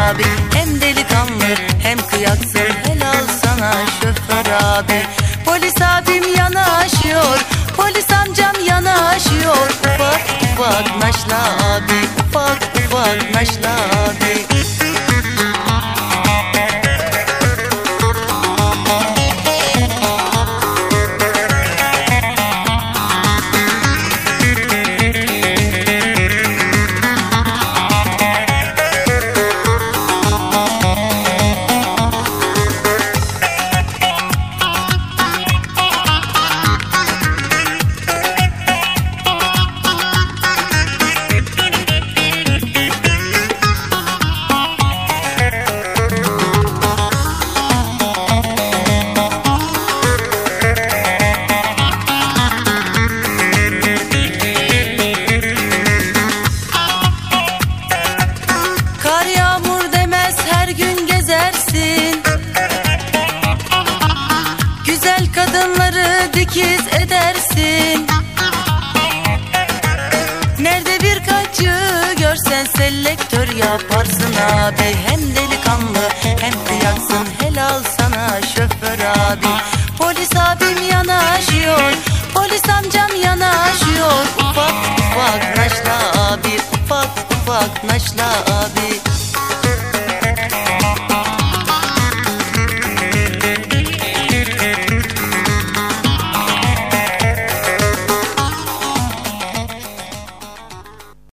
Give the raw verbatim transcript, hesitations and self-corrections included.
abi. Hem delikanlı hem kıyaksın, helal sana şoför abi. Polis abim yanaşıyor, polis amcam yanaşıyor. Ufak ufak naşla abi, ufak ufak naşla abi. Kadınları dikiz edersin. Nerede birkaçı görsen selektör yaparsın abi. Hem delikanlı hem kıyaksın, helal sana şoför abi. Polis abim yanaşıyor, polis amcam yanaşıyor. Ufak ufak naşla abi, ufak ufak naşla abi.